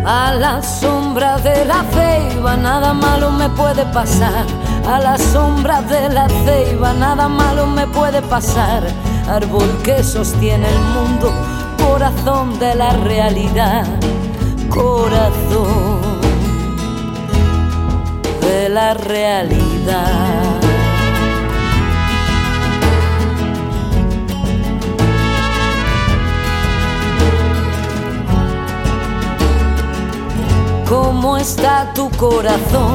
A la sombra de la ceiba nada malo me puede pasar. A la sombra de la ceiba nada malo me puede pasar. Árbol que sostiene el mundo, corazón de la realidad, corazón de la realidad. ¿Cómo está tu corazón?